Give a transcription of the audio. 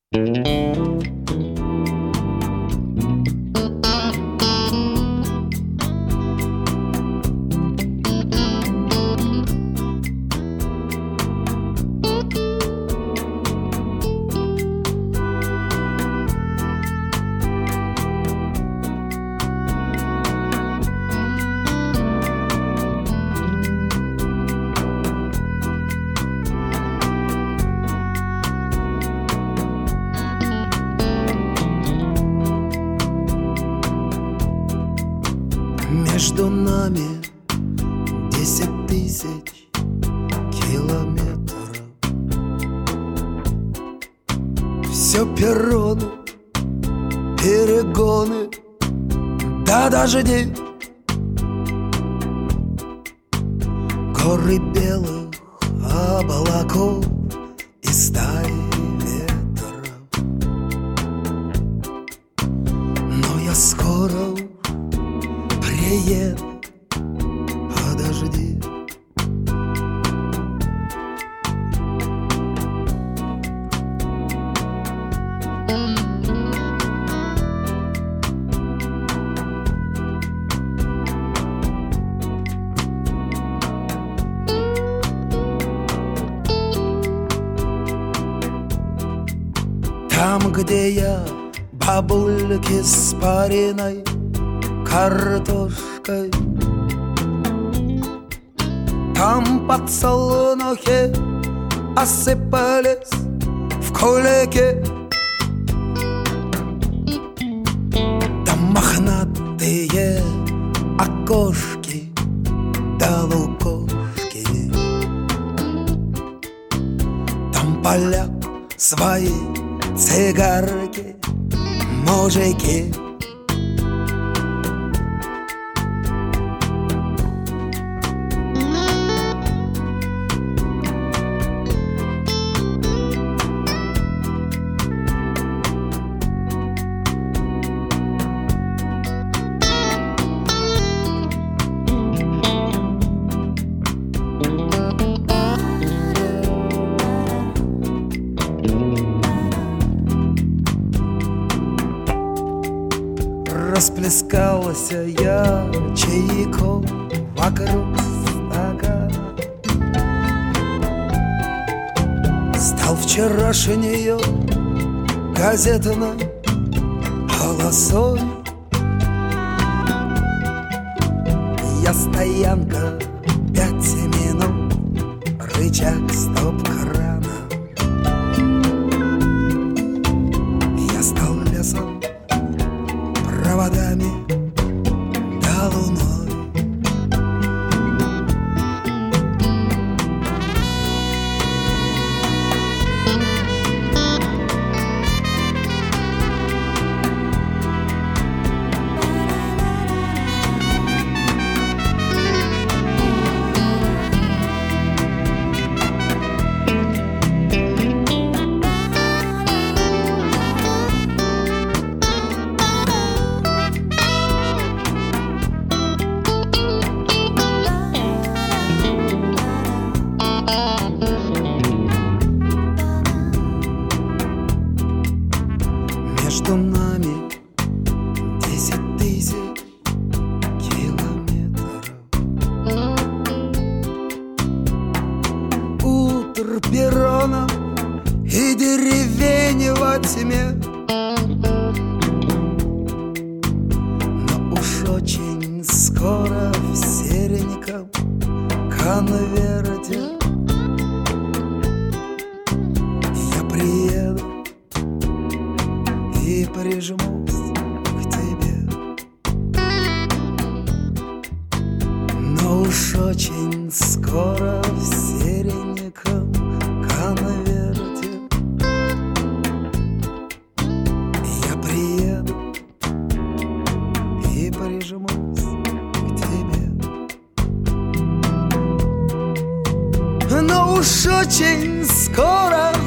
Между нами 10 000 километров. Все перроны, перегоны, да дожди. Горы белых облаков и стаи ветров. Но я скоро приеду, подожди. Там, где я, бабульки с пареной картошкой, там подсолнухи осыпались в кулике. Там мохнатые окошки да лукошки. Там поляк свои цигарки, мужики. Расплескался я чайком вокруг стакана. Стал вчерашнею газетной полосой. Я стоянка 5 минут, рычаг стоп-крана. Я стал лесом, проводами да луной. Между нами 10 000 километров. Утро перрона и деревень во тьме. Но уж очень скоро в сереньком конверте я приеду и прижмусь к тебе. Но уж очень скоро в сереньком конверте я приеду и прижмусь к тебе. Но уж очень скоро